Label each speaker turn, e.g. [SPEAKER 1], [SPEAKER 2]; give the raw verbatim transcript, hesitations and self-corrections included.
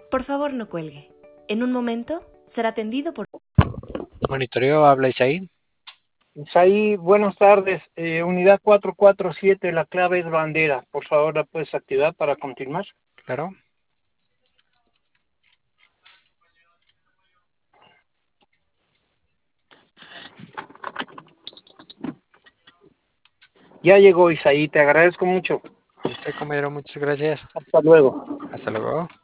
[SPEAKER 1] Por favor, no cuelgue. En un momento será atendido por...
[SPEAKER 2] Monitoreo, habla Isaí.
[SPEAKER 3] Isaí, buenas tardes. Eh, unidad cuatro cuatro siete, la clave es bandera. Por favor, la puedes activar para continuar.
[SPEAKER 2] Claro.
[SPEAKER 3] Ya llegó Isaí, te agradezco mucho.
[SPEAKER 2] A usted, compañero, muchas gracias.
[SPEAKER 3] Hasta luego.
[SPEAKER 2] Hasta luego.